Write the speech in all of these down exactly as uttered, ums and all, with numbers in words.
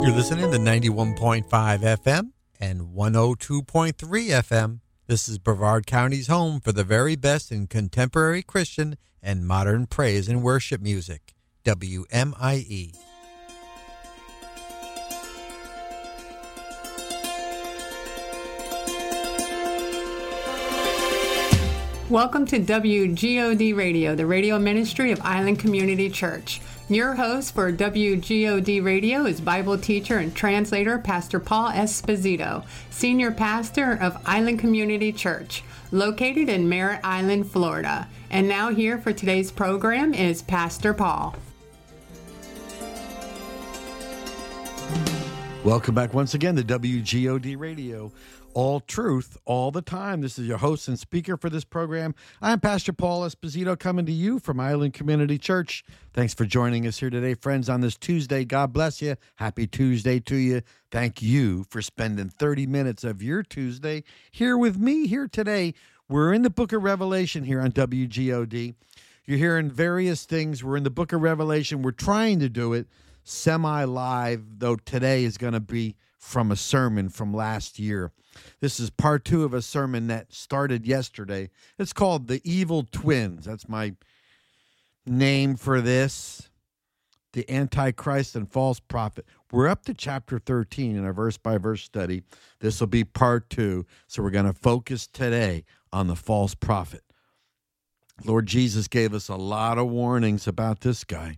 You're listening to ninety-one point five F M and one oh two point three F M. This is Brevard County's home for the very best in contemporary Christian and modern praise and worship music. W M I E. Welcome to W G O D Radio, the radio ministry of Island Community Church. Your host for W G O D Radio is Bible teacher and translator Pastor Paul Esposito, senior pastor of Island Community Church, located in Merritt Island, Florida. And now here for today's program is Pastor Paul. Welcome back once again to W G O D Radio. All truth, all the time. This is your host and speaker for this program. I'm Pastor Paul Esposito, coming to you from Island Community Church. Thanks for joining us here today, friends, on this Tuesday. God bless you. Happy Tuesday to you. Thank you for spending thirty minutes of your Tuesday here with me here today. We're in the book of Revelation here on W G O D. You're hearing various things. We're in the book of Revelation. We're trying to do it semi-live, though today is going to be from a sermon from last year. This is part two of a sermon that started yesterday. It's called The Evil Twins. That's my name for this. The Antichrist and False Prophet. We're up to chapter thirteen in our verse-by-verse study. This will be part two. So we're going to focus today on the false prophet. Lord Jesus gave us a lot of warnings about this guy.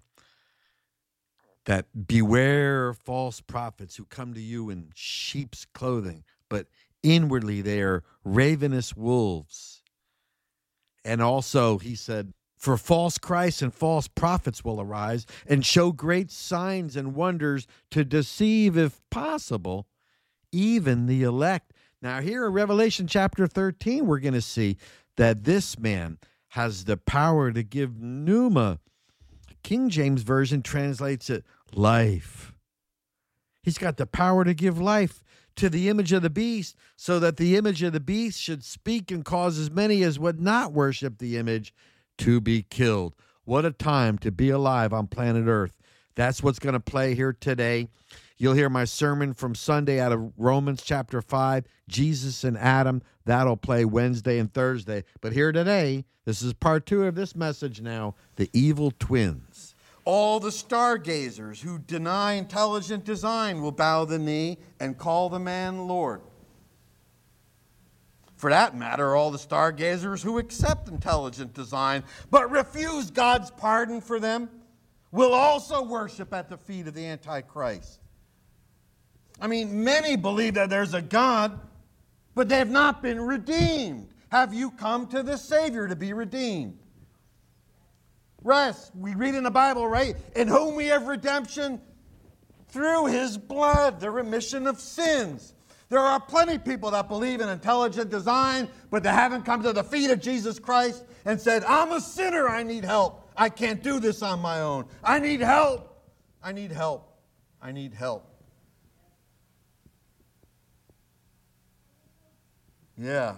That beware false prophets who come to you in sheep's clothing, but inwardly they are ravenous wolves. And also, he said, for false Christs and false prophets will arise and show great signs and wonders to deceive, if possible, even the elect. Now, here in Revelation chapter thirteen, we're going to see that this man has the power to give pneuma. King James Version translates it life. He's got the power to give life to the image of the beast, so that the image of the beast should speak and cause as many as would not worship the image to be killed. What a time to be alive on planet Earth. That's what's going to play here today. You'll hear my sermon from Sunday out of Romans chapter five, Jesus and Adam. That'll play Wednesday and Thursday. But here today, this is part two of this message now, the evil twins. All the stargazers who deny intelligent design will bow the knee and call the man Lord. For that matter, all the stargazers who accept intelligent design but refuse God's pardon for them will also worship at the feet of the Antichrist. I mean, many believe that there's a God, but they have not been redeemed. Have you come to the Savior to be redeemed? Rest, we read in the Bible, right? In whom we have redemption through his blood, the remission of sins. There are plenty of people that believe in intelligent design, but they haven't come to the feet of Jesus Christ and said, I'm a sinner, I need help. I can't do this on my own. I need help. I need help. I need help. Yeah.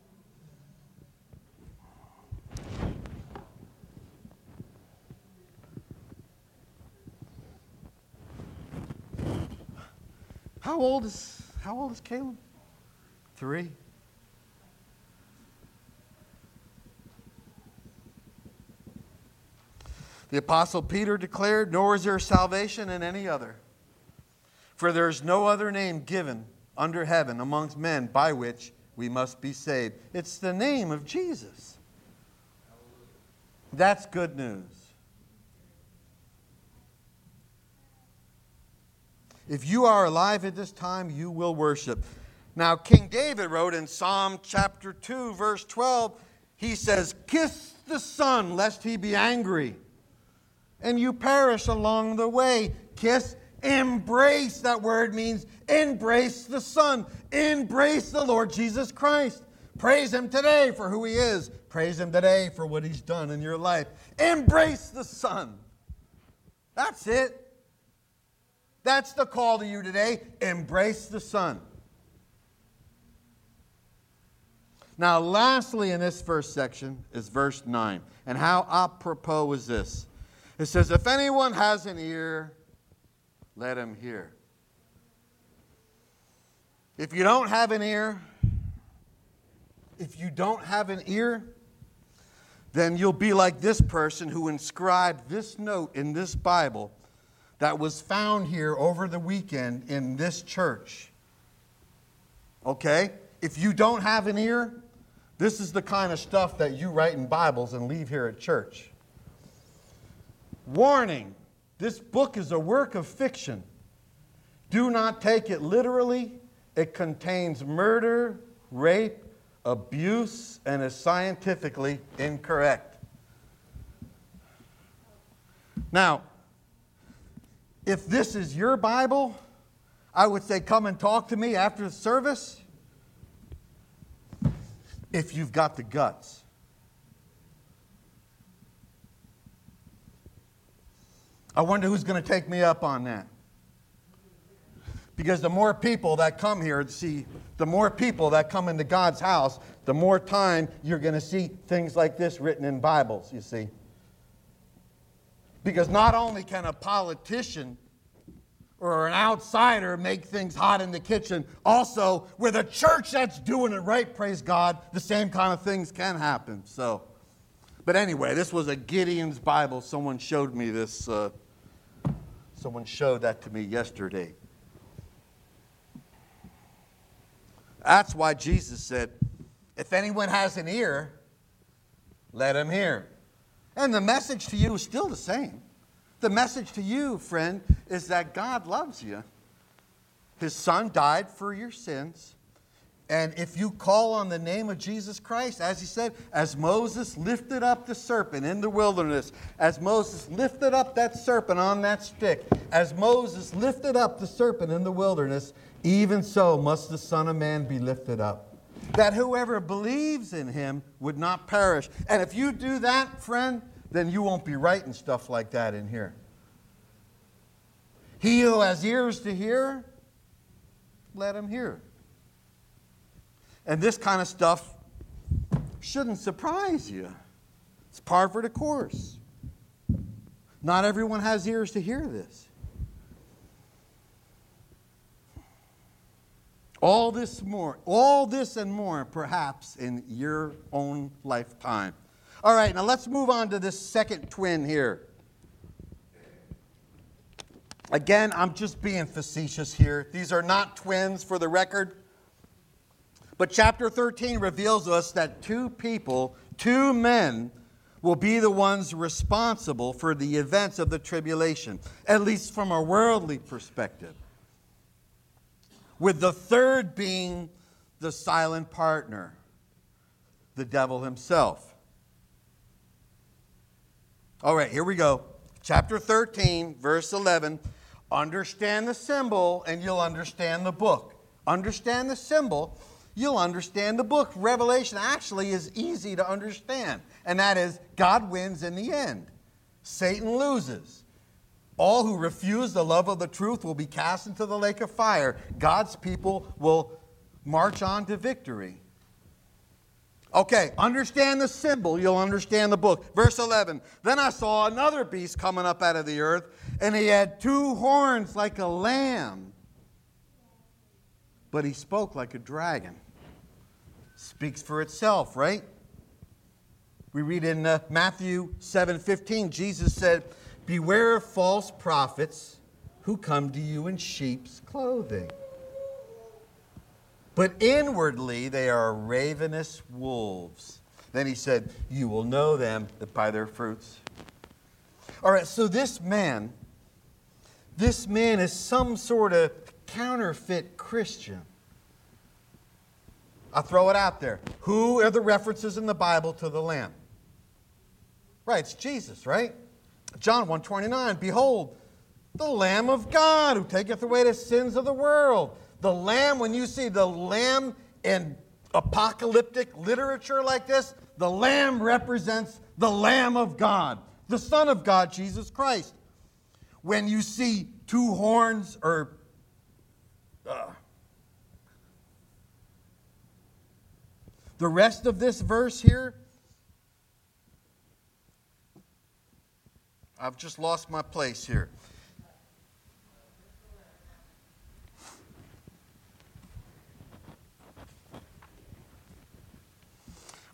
How old is how old is Caleb? Three. The Apostle Peter declared, nor is there salvation in any other. For there is no other name given under heaven amongst men by which we must be saved. It's the name of Jesus. That's good news. If you are alive at this time, you will worship. Now, King David wrote in Psalm chapter two, verse twelve, he says, kiss the Son, lest he be angry, and you perish along the way. Kiss, embrace, that word means embrace the Son. Embrace the Lord Jesus Christ. Praise him today for who he is. Praise him today for what he's done in your life. Embrace the Son. That's it. That's the call to you today. Embrace the Son. Now, lastly in this first section is verse nine. And how apropos is this? It says, if anyone has an ear, let him hear. If you don't have an ear, if you don't have an ear, then you'll be like this person who inscribed this note in this Bible that was found here over the weekend in this church. Okay? If you don't have an ear, this is the kind of stuff that you write in Bibles and leave here at church. Warning, this book is a work of fiction. Do not take it literally. It contains murder, rape, abuse, and is scientifically incorrect. Now, if this is your Bible, I would say come and talk to me after the service if you've got the guts. I wonder who's going to take me up on that. Because the more people that come here, see, the more people that come into God's house, the more time you're going to see things like this written in Bibles, you see. Because not only can a politician or an outsider make things hot in the kitchen, also with a church that's doing it right, praise God, the same kind of things can happen. So, but anyway, this was a Gideon's Bible. Someone showed me this. Uh, someone showed that to me yesterday. That's why Jesus said, if anyone has an ear, let him hear. And the message to you is still the same. The message to you, friend, is that God loves you. His Son died for your sins. And if you call on the name of Jesus Christ, as he said, as Moses lifted up the serpent in the wilderness, as Moses lifted up that serpent on that stick, as Moses lifted up the serpent in the wilderness, even so must the Son of Man be lifted up, that whoever believes in him would not perish. And if you do that, friend, then you won't be writing stuff like that in here. He who has ears to hear, let him hear. And this kind of stuff shouldn't surprise you. It's par for the course. Not everyone has ears to hear this. All this more, all this and more, perhaps in your own lifetime. All right, now let's move on to this second twin here. Again, I'm just being facetious here. These are not twins for the record. But chapter thirteen reveals to us that two people, two men, will be the ones responsible for the events of the tribulation, at least from a worldly perspective. With the third being the silent partner, the devil himself. All right, here we go. Chapter thirteen, verse eleven. Understand the symbol and you'll understand the book. Understand the symbol, you'll understand the book. Revelation actually is easy to understand. And that is, God wins in the end. Satan loses. All who refuse the love of the truth will be cast into the lake of fire. God's people will march on to victory. Okay, understand the symbol, you'll understand the book. Verse eleven, then I saw another beast coming up out of the earth, and he had two horns like a lamb, but he spoke like a dragon. Speaks for itself, right? We read in uh, Matthew seven fifteen, Jesus said, beware of false prophets who come to you in sheep's clothing, but inwardly they are ravenous wolves. Then he said, you will know them by their fruits. All right, so this man, this man is some sort of counterfeit Christian. I'll throw it out there. Who are the references in the Bible to the Lamb? Right, it's Jesus, right? John one twenty-nine, behold, the Lamb of God who taketh away the sins of the world. The Lamb, when you see the Lamb in apocalyptic literature like this, the Lamb represents the Lamb of God, the Son of God, Jesus Christ. When you see two horns or uh, the rest of this verse here, I've just lost my place here.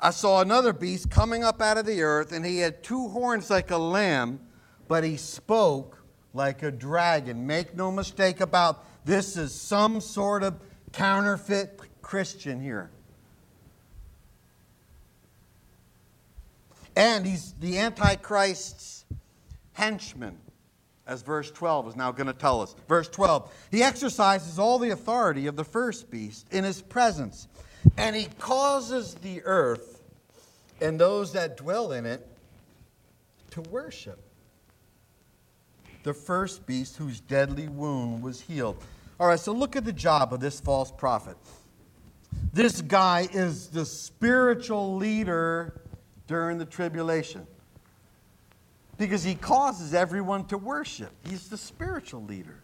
I saw another beast coming up out of the earth, and he had two horns like a lamb, but he spoke like a dragon. Make no mistake about this is some sort of counterfeit Christian here. And he's the Antichrist's henchman, as verse twelve is now going to tell us. Verse twelve, he exercises all the authority of the first beast in his presence, and he causes the earth and those that dwell in it to worship the first beast whose deadly wound was healed. All right, so look at the job of this false prophet. This guy is the spiritual leader during the tribulation because he causes everyone to worship. He's the spiritual leader.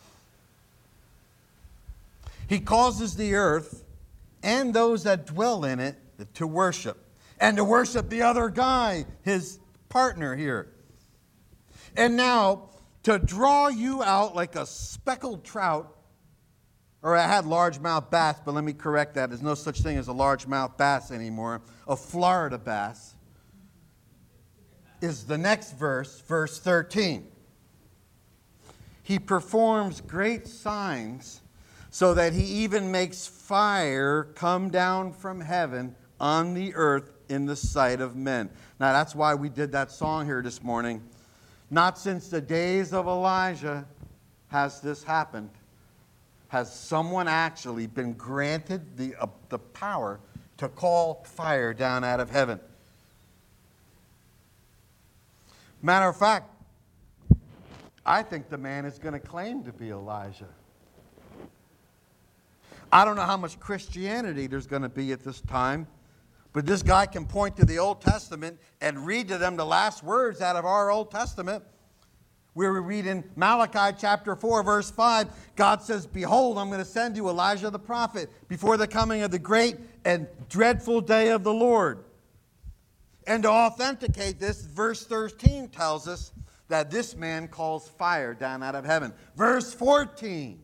He causes the earth and those that dwell in it to worship, and to worship the other guy, his partner here. And now, to draw you out like a speckled trout, or I had largemouth bass, but let me correct that. There's no such thing as a largemouth bass anymore. A Florida bass is the next verse, verse thirteen. He performs great signs so that he even makes fire come down from heaven on the earth in the sight of men. Now that's why we did that song here this morning. Not since the days of Elijah has this happened. Has someone actually been granted the, uh, the power to call fire down out of heaven? Matter of fact, I think the man is going to claim to be Elijah. I don't know how much Christianity there's going to be at this time, but this guy can point to the Old Testament and read to them the last words out of our Old Testament. Where we read in Malachi chapter four, verse five, God says, behold, I'm going to send you Elijah the prophet before the coming of the great and dreadful day of the Lord. And to authenticate this, verse thirteen tells us that this man calls fire down out of heaven. Verse fourteen,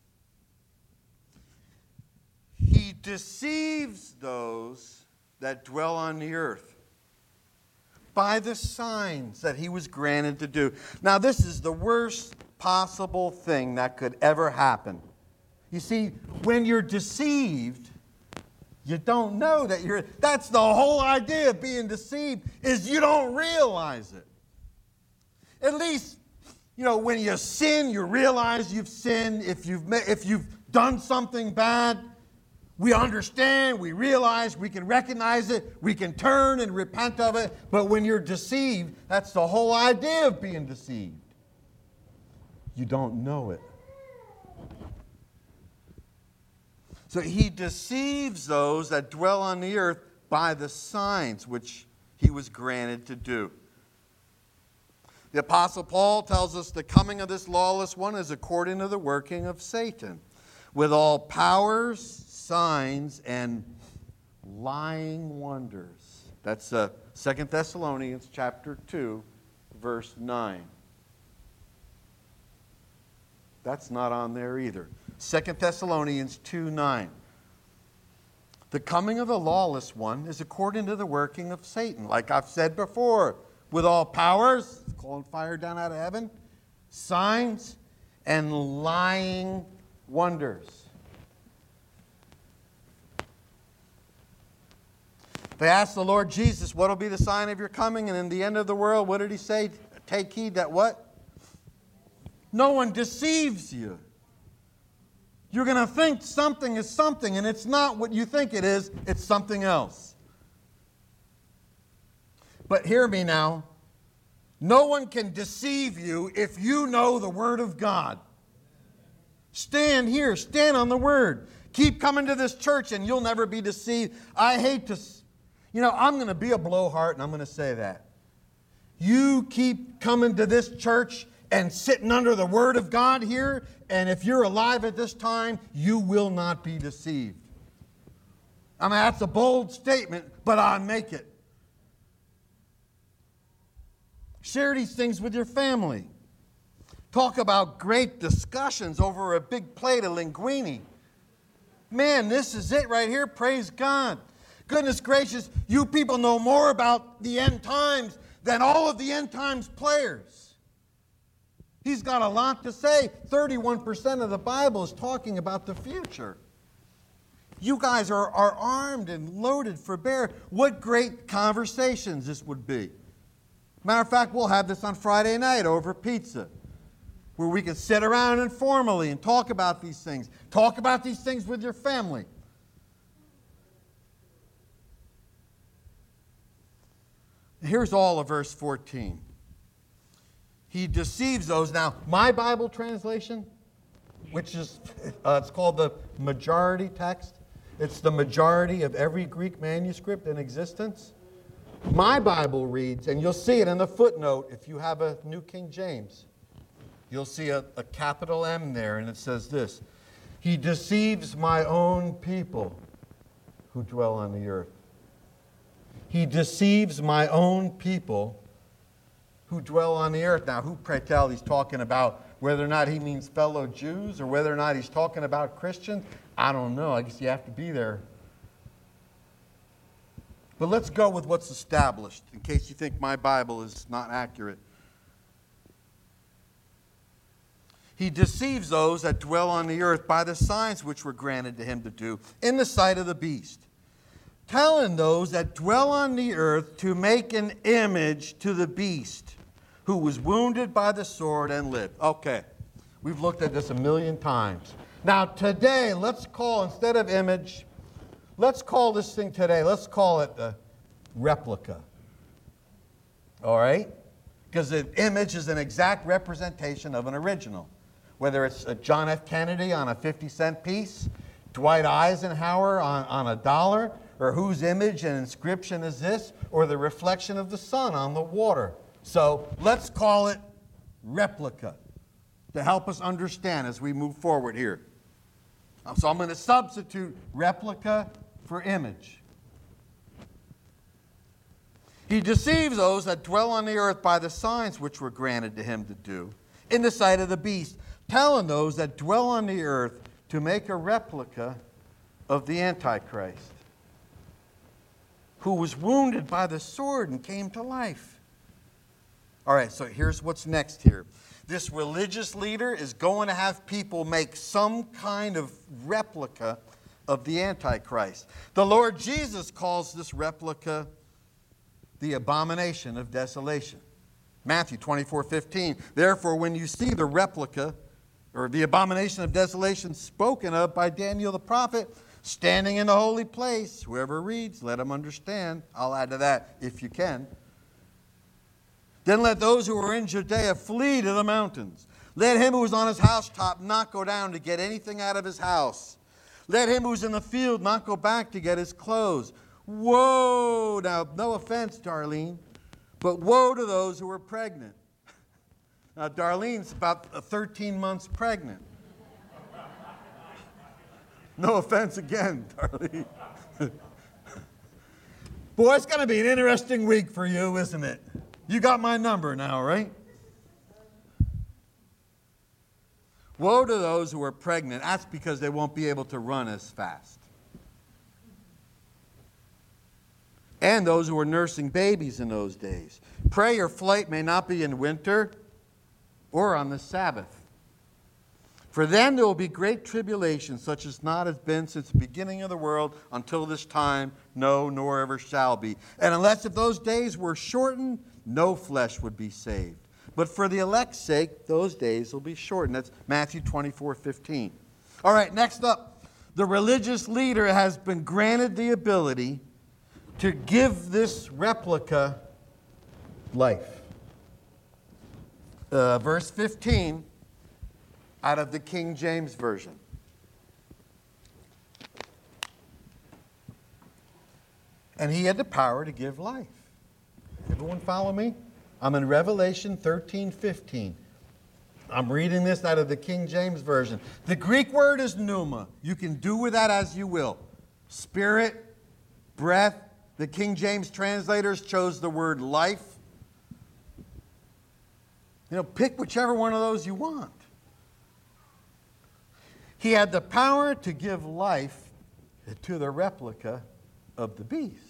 he deceives those that dwell on the earth by the signs that he was granted to do. Now, this is the worst possible thing that could ever happen. You see, when you're deceived, you don't know that you're... That's the whole idea of being deceived, is you don't realize it. At least, you know, when you sin, you realize you've sinned. If you've, if you've done something bad, we understand, we realize, we can recognize it, we can turn and repent of it. But when you're deceived, that's the whole idea of being deceived. You don't know it. So he deceives those that dwell on the earth by the signs which he was granted to do. The Apostle Paul tells us the coming of this lawless one is according to the working of Satan, with all powers, signs, and lying wonders. That's uh, Second Thessalonians chapter two, verse nine. That's not on there either. Second Thessalonians two nine. The coming of the lawless one is according to the working of Satan. Like I've said before, with all powers, calling fire down out of heaven, signs, and lying wonders. They asked the Lord Jesus, what will be the sign of your coming and in the end of the world? What did he say? Take heed that what? No one deceives you. You're going to think something is something, and it's not what you think it is. It's something else. But hear me now. No one can deceive you if you know the Word of God. Stand here. Stand on the Word. Keep coming to this church, and you'll never be deceived. I hate to... You know, I'm going to be a blowhard, and I'm going to say that. You keep coming to this church and sitting under the Word of God here, and if you're alive at this time, you will not be deceived. I mean, that's a bold statement, but I make it. Share these things with your family. Talk about great discussions over a big plate of linguine. Man, this is it right here. Praise God. Goodness gracious, you people know more about the end times than all of the end times players. He's got a lot to say. thirty-one percent of the Bible is talking about the future. You guys are, are armed and loaded for bear. What great conversations this would be. Matter of fact, we'll have this on Friday night over pizza, where we can sit around informally and talk about these things. Talk about these things with your family. Here's all of verse fourteen. He deceives those. Now, my Bible translation, which is, uh, it's called the majority text. It's the majority of every Greek manuscript in existence. My Bible reads, and you'll see it in the footnote if you have a New King James. You'll see a, a capital M there, and it says this: He deceives my own people who dwell on the earth. He deceives my own people who dwell on the earth. Now, who, pray tell, he's talking about whether or not he means fellow Jews or whether or not he's talking about Christians? I don't know. I guess you have to be there. But let's go with what's established, in case you think my Bible is not accurate. He deceives those that dwell on the earth by the signs which were granted to him to do in the sight of the beast, telling those that dwell on the earth to make an image to the beast, who was wounded by the sword and lived. Okay, we've looked at this a million times. Now today, let's call, instead of image, let's call this thing today, let's call it a replica. All right? Because the image is an exact representation of an original. Whether it's a John F. Kennedy on a fifty cent piece, Dwight Eisenhower on, on a dollar, or whose image and inscription is this, or the reflection of the sun on the water. So let's call it replica to help us understand as we move forward here. So I'm going to substitute replica for image. He deceives those that dwell on the earth by the signs which were granted to him to do in the sight of the beast, telling those that dwell on the earth to make a replica of the Antichrist, who was wounded by the sword and came to life. All right, so here's what's next here. This religious leader is going to have people make some kind of replica of the Antichrist. The Lord Jesus calls this replica the abomination of desolation. Matthew twenty-four fifteen. Therefore, when you see the replica, or the abomination of desolation spoken of by Daniel the prophet, standing in the holy place, whoever reads, let him understand. I'll add to that if you can. Then let those who are in Judea flee to the mountains. Let him who is on his housetop not go down to get anything out of his house. Let him who's in the field not go back to get his clothes. Woe! Now, no offense, Darlene, but woe to those who are pregnant. Now, Darlene's about thirteen months pregnant. No offense again, Darlene. Boy, it's going to be an interesting week for you, isn't it? You got my number now, right? Woe to those who are pregnant. That's because they won't be able to run as fast. And those who are nursing babies in those days. Pray your flight may not be in winter or on the Sabbath. For then there will be great tribulation, such as not has been since the beginning of the world until this time, no, nor ever shall be. And unless if those days were shortened, no flesh would be saved. But for the elect's sake, those days will be shortened. That's Matthew twenty-four fifteen. All right, next up. The religious leader has been granted the ability to give this replica life. Uh, verse fifteen out of the King James Version. And he had the power to give life. Everyone follow me? I'm in Revelation thirteen fifteen. I'm reading this out of the King James Version. The Greek word is pneuma. You can do with that as you will. Spirit, breath. The King James translators chose the word life. You know, pick whichever one of those you want. He had the power to give life to the replica of the beast,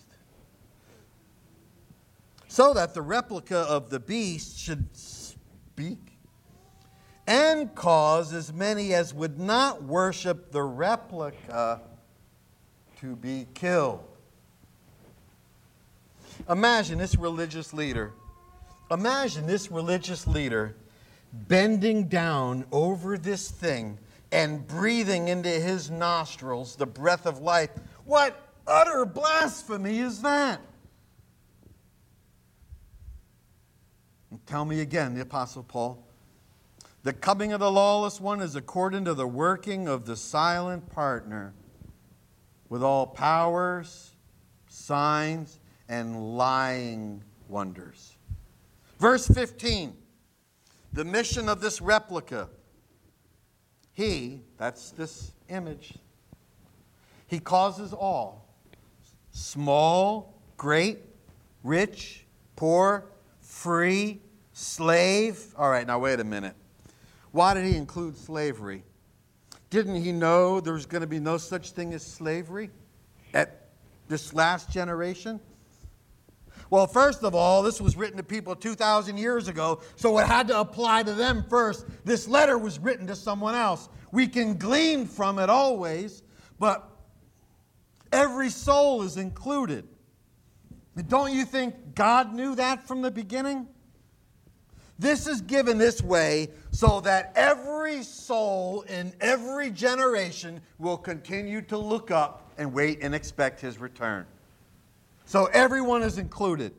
so that the replica of the beast should speak and cause as many as would not worship the replica to be killed. Imagine this religious leader, imagine this religious leader bending down over this thing and breathing into his nostrils the breath of life. What utter blasphemy is that? And tell me again, the Apostle Paul, the coming of the lawless one is according to the working of the silent partner, with all powers, signs, and lying wonders. Verse fifteen, the mission of this replica. He, that's this image, he causes all, small, great, rich, poor, free, slave. All right, now wait a minute. Why did he include slavery? Didn't he know there was going to be no such thing as slavery at this last generation? Well, first of all, this was written to people two thousand years ago, so it had to apply to them first. This letter was written to someone else. We can glean from it always, but every soul is included. Don't you think God knew that from the beginning? This is given this way so that every soul in every generation will continue to look up and wait and expect his return. So everyone is included.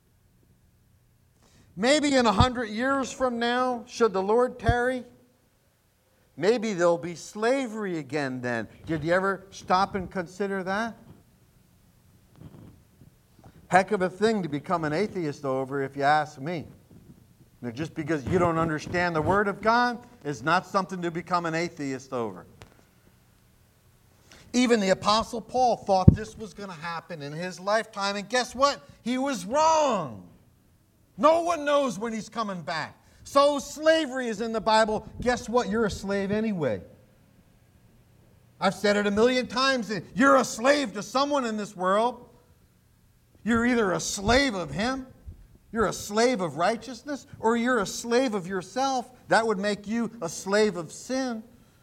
Maybe in a hundred years from now, should the Lord tarry, maybe there'll be slavery again then. Did you ever stop and consider that? Heck of a thing to become an atheist over, if you ask me. Now, just because you don't understand the Word of God is not something to become an atheist over. Even the Apostle Paul thought this was going to happen in his lifetime, and guess what? He was wrong. No one knows when he's coming back. So slavery is in the Bible. Guess what? You're a slave anyway. I've said it a million times. You're a slave to someone in this world. You're either a slave of him, you're a slave of righteousness, or you're a slave of yourself. That would make you a slave of sin.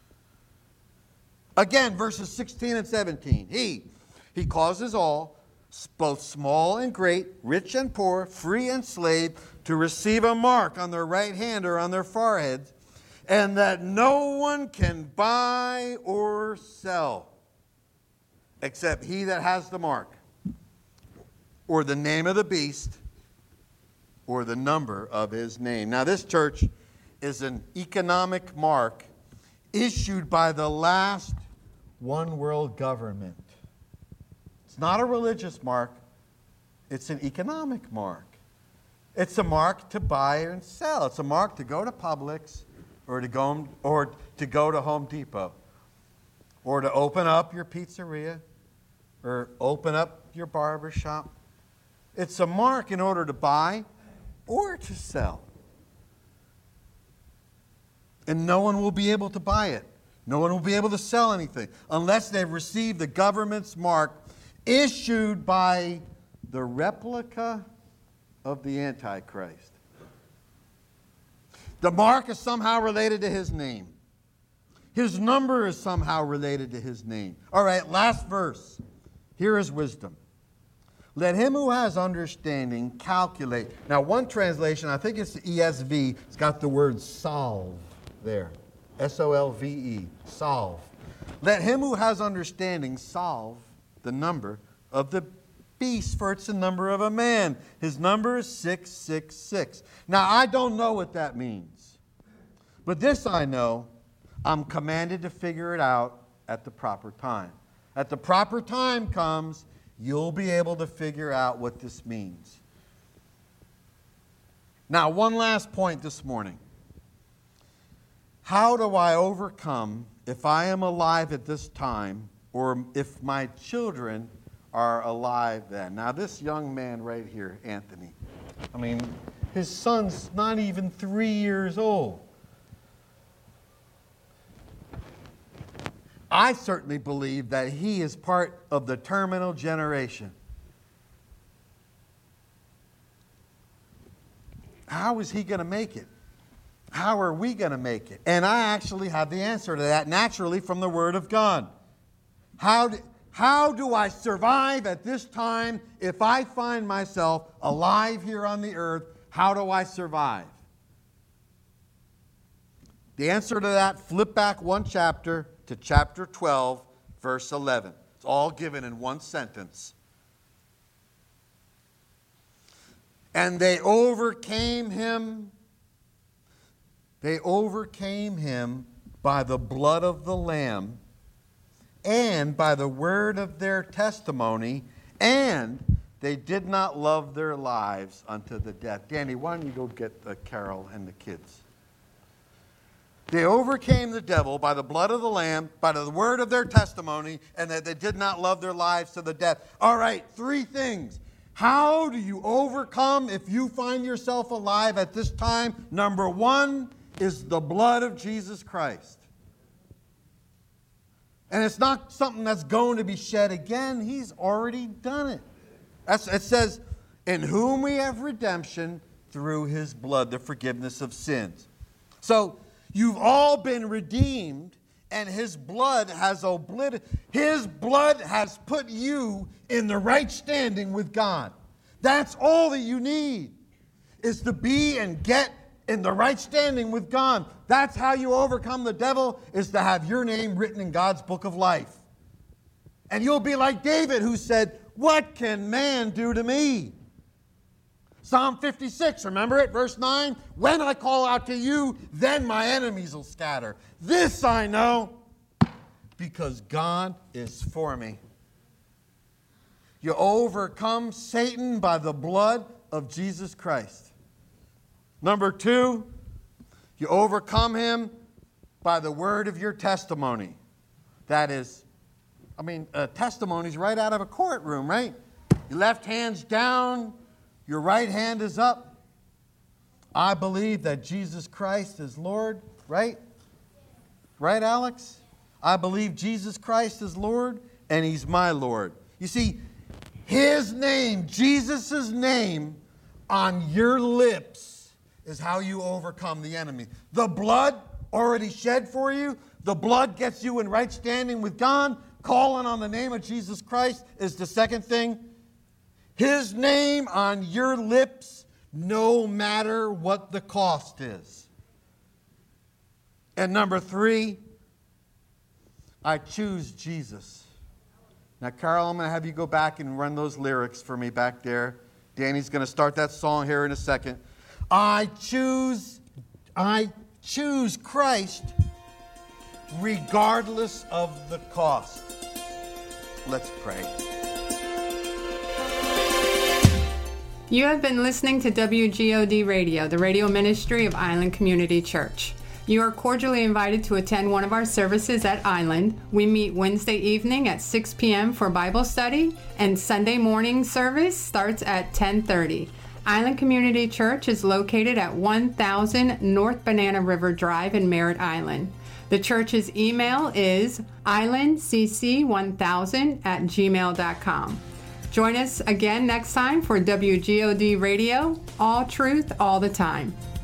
Again, verses sixteen and seventeen. He, he causes all, both small and great, rich and poor, free and slave, to receive a mark on their right hand or on their foreheads, and that no one can buy or sell except he that has the mark, or the name of the beast, or the number of his name. Now, this, church, is an economic mark issued by the last one world government. It's not a religious mark. It's an economic mark. It's a mark to buy and sell. It's a mark to go to Publix or to go, or to go to Home Depot, or to open up your pizzeria or open up your barber shop. It's a mark in order to buy or to sell. And no one will be able to buy it. No one will be able to sell anything unless they've received the government's mark issued by the replica of the Antichrist. The mark is somehow related to his name. His number is somehow related to his name. All right, last verse. Here is wisdom. Let him who has understanding calculate. Now, one translation, I think it's the E S V, it's got the word solve there. S O L V E, solve. Let him who has understanding solve the number of the beast, for it's the number of a man. His number is six six six. Now, I don't know what that means. But this I know, I'm commanded to figure it out at the proper time. At the proper time comes, you'll be able to figure out what this means. Now, one last point this morning. How do I overcome if I am alive at this time, or if my children are alive then? Now, this young man right here, Anthony, I mean, his son's not even three years old. I certainly believe that he is part of the terminal generation. How is he going to make it? How are we going to make it? And I actually have the answer to that naturally from the Word of God. How do, how do I survive at this time if I find myself alive here on the earth? How do I survive? The answer to that, flip back one chapter to chapter twelve, verse eleven. It's all given in one sentence. And they overcame him. They overcame him by the blood of the Lamb and by the word of their testimony, and they did not love their lives unto the death. Danny, why don't you go get the Carol and the kids? They overcame the devil by the blood of the Lamb, by the word of their testimony, and that they did not love their lives to the death. All right, three things. How do you overcome if you find yourself alive at this time? Number one is the blood of Jesus Christ. And it's not something that's going to be shed again. He's already done it. That's, it says, in whom we have redemption through his blood, the forgiveness of sins. So, you've all been redeemed, and his blood has obliterated. His blood has put you in the right standing with God. That's all that you need, is to be and get in the right standing with God. That's how you overcome the devil, is to have your name written in God's book of life. And you'll be like David, who said, what can man do to me? Psalm fifty-six, remember it? Verse nine, when I call out to you, then my enemies will scatter. This I know, because God is for me. You overcome Satan by the blood of Jesus Christ. Number two, you overcome him by the word of your testimony. That is, I mean, a testimony's right out of a courtroom, right? Your left hand's down, your right hand is up. I believe that Jesus Christ is Lord, right? Right, Alex? I believe Jesus Christ is Lord, and he's my Lord. You see, his name, Jesus' name, on your lips is how you overcome the enemy. The blood already shed for you. The blood gets you in right standing with God. Calling on the name of Jesus Christ is the second thing. His name on your lips, no matter what the cost is. And number three, I choose Jesus. Now, Carol, I'm going to have you go back and run those lyrics for me back there. Danny's going to start that song here in a second. I choose, I choose Christ regardless of the cost. Let's pray. You have been listening to W G O D Radio, the radio ministry of Island Community Church. You are cordially invited to attend one of our services at Island. We meet Wednesday evening at six p.m. for Bible study, and Sunday morning service starts at ten thirty. Island Community Church is located at one thousand North Banana River Drive in Merritt Island. The church's email is island c c one thousand at gmail dot com. Join us again next time for W G O D Radio, all truth, all the time.